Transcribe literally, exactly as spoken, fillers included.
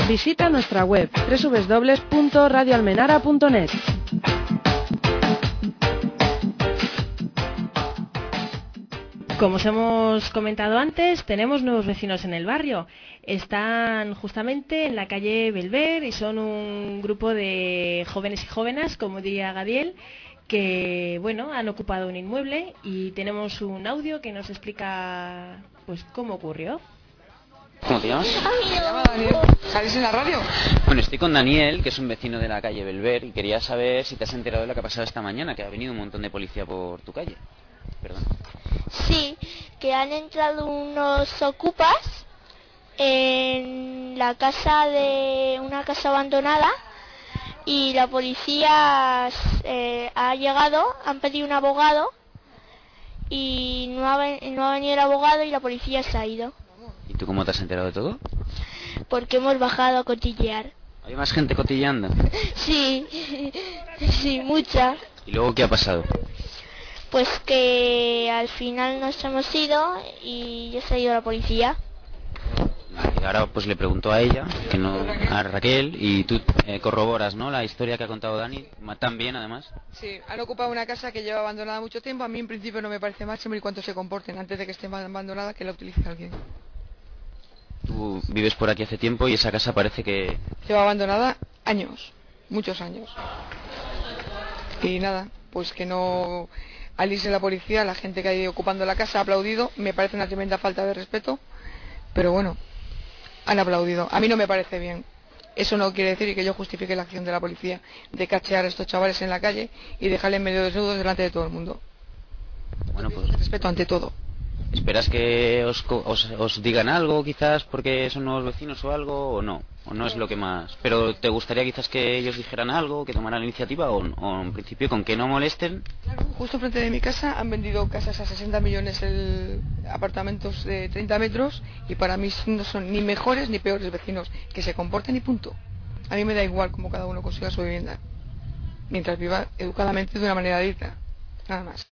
Visita nuestra web doble u doble u doble u punto radio almenara punto net. Como os hemos comentado antes, tenemos nuevos vecinos en el barrio. Están justamente en la calle Belver y son un grupo de jóvenes y jóvenes, como diría Gadiel, que bueno, han ocupado un inmueble y tenemos un audio que nos explica pues cómo ocurrió. ¿Cómo te llamas? Me llamo Daniel. ¿Salís en la radio? Bueno, estoy con Daniel, que es un vecino de la calle Belver, y quería saber si te has enterado de lo que ha pasado esta mañana, que ha venido un montón de policía por tu calle. Perdón. Sí, que han entrado unos ocupas en la casa de una casa abandonada y la policía eh, ha llegado, han pedido un abogado y no ha, no ha venido el abogado y la policía se ha ido. ¿Y tú cómo te has enterado de todo? Porque hemos bajado a cotillear. ¿Hay más gente cotilleando? Sí, sí, mucha. ¿Y luego qué ha pasado? Pues que al final nos hemos ido y ya se ha ido la policía. Y ahora pues le pregunto a ella, que no, a Raquel, y tú eh, corroboras, ¿no?, la historia que ha contado Dani, tan bien además. Sí, han ocupado una casa que lleva abandonada mucho tiempo. A mí en principio no me parece mal siempre y cuando se comporten antes de que esté abandonada, que la utilice alguien. Tú vives por aquí hace tiempo y esa casa parece que... Lleva abandonada años, muchos años. Y nada, pues que no... Al irse la policía, la gente que ha ido ocupando la casa ha aplaudido. Me parece una tremenda falta de respeto, pero bueno, han aplaudido. A mí no me parece bien. Eso no quiere decir que yo justifique la acción de la policía de cachear a estos chavales en la calle y dejarles medio desnudos delante de todo el mundo. Bueno, pues... Respeto ante todo. ¿Esperas que os, os, os digan algo quizás porque son nuevos vecinos o algo, o no? ¿O no es lo que más? ¿Pero te gustaría quizás que ellos dijeran algo, que tomaran la iniciativa, o, o en principio con que no molesten? Claro, justo frente de mi casa han vendido casas a sesenta millones, el apartamentos de treinta metros, y para mí no son ni mejores ni peores vecinos, que se comporten y punto. A mí me da igual cómo cada uno consiga su vivienda, mientras viva educadamente de una manera digna, nada más.